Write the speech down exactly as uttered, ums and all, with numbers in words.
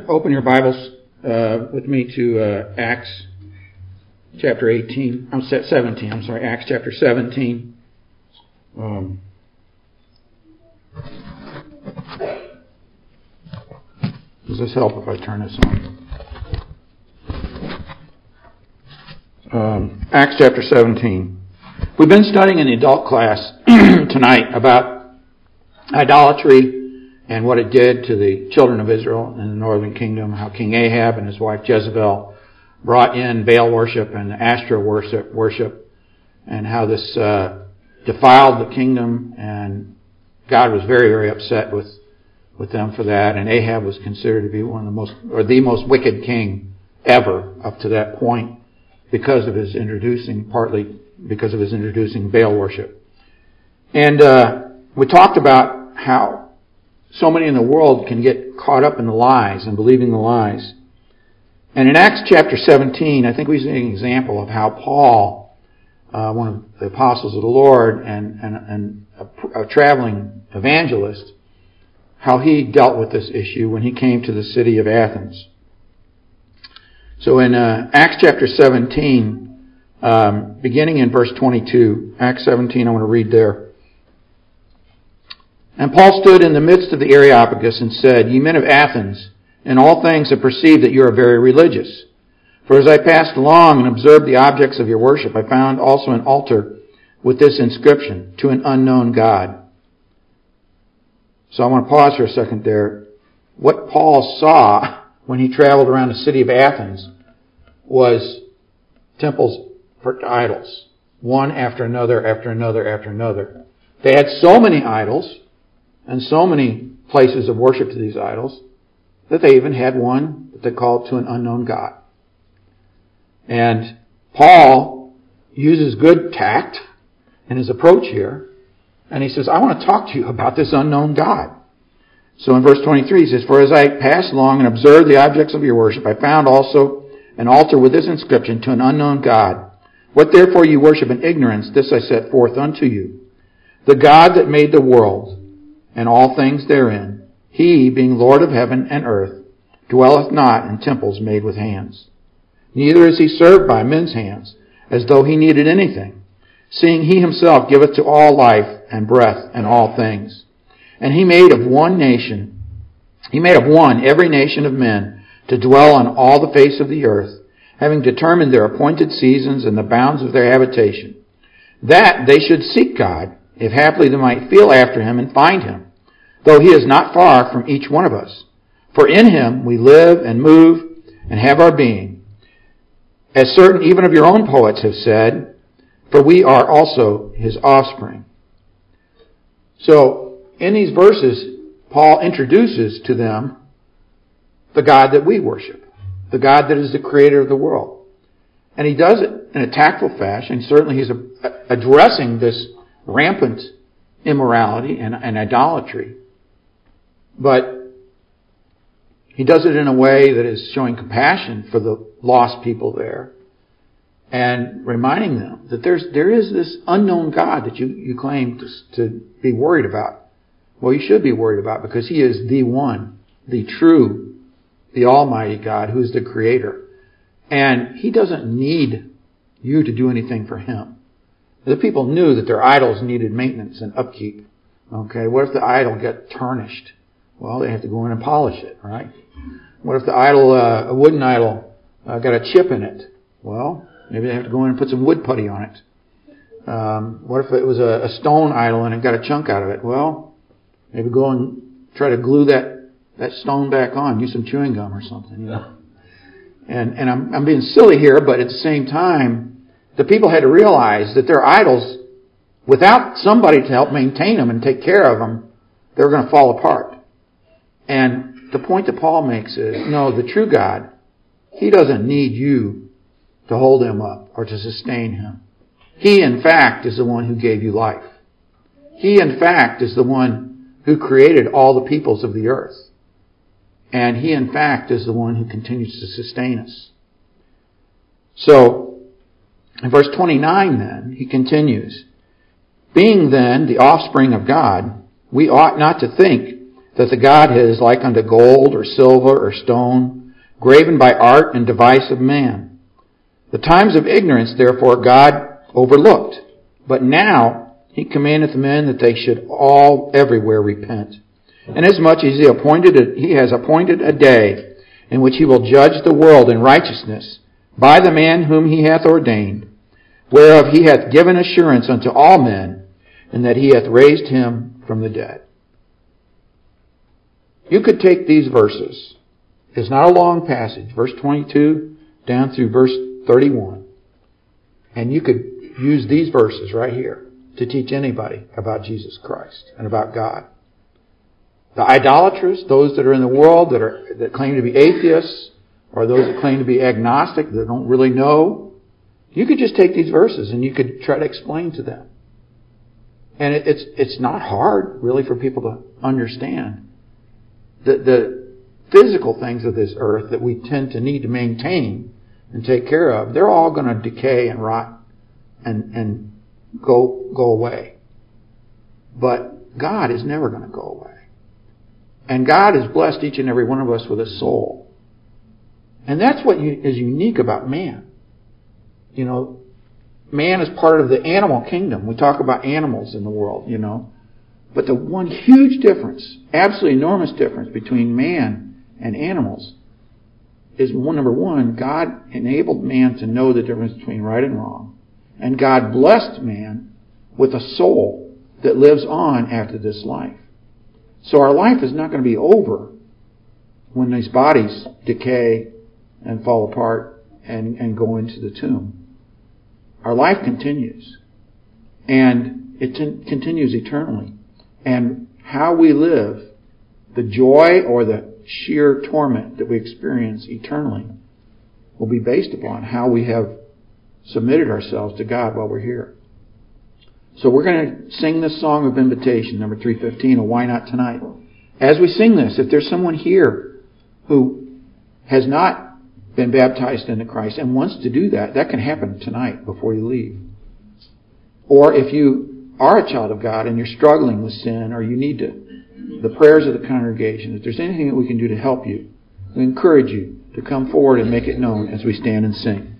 open your Bibles uh, with me to uh, Acts chapter eighteen. I'm seventeen. I'm sorry, Acts chapter seventeen. Um, does this help if I turn this on? Um, Acts chapter seventeen. We've been studying in the adult class tonight about idolatry and what it did to the children of Israel in the northern kingdom, how King Ahab and his wife Jezebel brought in Baal worship and Ashtoreth worship, worship and how this uh, defiled the kingdom, and God was very, very upset with, with them for that, and Ahab was considered to be one of the most, or the most wicked king ever up to that point because of his introducing, partly because of his introducing Baal worship. And uh, we talked about how so many in the world can get caught up in the lies and believing the lies. And in Acts chapter seventeen, I think we see an example of how Paul, uh, one of the apostles of the Lord and, and, and a, a traveling evangelist, how he dealt with this issue when he came to the city of Athens. So in uh, Acts chapter seventeen, um, beginning in verse twenty-two, Acts seventeen, I want to read there. And Paul stood in the midst of the Areopagus and said, Ye men of Athens, in all things have perceived that you are very religious. For as I passed along and observed the objects of your worship, I found also an altar with this inscription, To an unknown God. So I want to pause for a second there. What Paul saw when he traveled around the city of Athens was temples for idols, one after another, after another, after another. They had so many idols and so many places of worship to these idols that they even had one that they called To an Unknown God. And Paul uses good tact in his approach here, and he says, I want to talk to you about this unknown God. So in verse twenty-three he says, For as I passed along and observed the objects of your worship, I found also an altar with this inscription, To an unknown God. What therefore you worship in ignorance, this I set forth unto you. The God that made the world, and all things therein, He, being Lord of heaven and earth, dwelleth not in temples made with hands. Neither is He served by men's hands, as though He needed anything, seeing He Himself giveth to all life and breath and all things. And He made of one nation, He made of one every nation of men, to dwell on all the face of the earth, having determined their appointed seasons and the bounds of their habitation, that they should seek God, if haply they might feel after Him and find Him, though He is not far from each one of us. For in Him we live and move and have our being. As certain even of your own poets have said, for we are also His offspring. So, in these verses, Paul introduces to them the God that we worship, the God that is the creator of the world. And he does it in a tactful fashion. Certainly he's addressing this rampant immorality and, and idolatry. But he does it in a way that is showing compassion for the lost people there and reminding them that there's there is this unknown God that you, you claim to, to be worried about. Well, you should be worried about, because He is the one, the true, the almighty God who is the creator. And He doesn't need you to do anything for Him. The people knew that their idols needed maintenance and upkeep. Okay, what if the idol got tarnished? Well, they have to go in and polish it, right? What if the idol, uh, a wooden idol, uh, got a chip in it? Well, maybe they have to go in and put some wood putty on it. Um, what if it was a, a stone idol and it got a chunk out of it? Well, maybe go and try to glue that, that stone back on. Use some chewing gum or something, you know. And, and I'm, I'm being silly here, but at the same time, the people had to realize that their idols, without somebody to help maintain them and take care of them, they were going to fall apart. And the point that Paul makes is, no, the true God, He doesn't need you to hold Him up or to sustain Him. He, in fact, is the one who gave you life. He, in fact, is the one who created all the peoples of the earth. And He, in fact, is the one who continues to sustain us. So, in verse twenty-nine then, he continues, Being then the offspring of God, we ought not to think that the Godhead is like unto gold or silver or stone, graven by art and device of man. The times of ignorance, therefore, God overlooked. But now he commandeth men that they should all everywhere repent. Inasmuch as he appointed a, he has appointed a day in which he will judge the world in righteousness by the man whom he hath ordained, whereof he hath given assurance unto all men, and that he hath raised him from the dead. You could take these verses. It's not a long passage, verse twenty-two down through verse thirty-one. And you could use these verses right here to teach anybody about Jesus Christ and about God. The idolatrous, those that are in the world that are that claim to be atheists, or those that claim to be agnostic, that don't really know, you could just take these verses and you could try to explain to them. And it, it's it's not hard, really, for people to understand. The, the physical things of this earth that we tend to need to maintain and take care of, they're all going to decay and rot and, and go go away. But God is never going to go away. And God has blessed each and every one of us with a soul. And that's what is unique about man. You know, man is part of the animal kingdom. We talk about animals in the world, you know. But the one huge difference, absolutely enormous difference between man and animals is, one, number one, God enabled man to know the difference between right and wrong. And God blessed man with a soul that lives on after this life. So our life is not going to be over when these bodies decay and fall apart and, and go into the tomb. Our life continues. And it t- continues eternally. And how we live, the joy or the sheer torment that we experience eternally, will be based upon how we have submitted ourselves to God while we're here. So we're going to sing this song of invitation, number three fifteen, or Why Not Tonight. As we sing this, if there's someone here who has not been baptized into Christ and wants to do that, that can happen tonight before you leave. Or if you are a child of God and you're struggling with sin, or you need to, the prayers of the congregation, if there's anything that we can do to help you, we encourage you to come forward and make it known as we stand and sing.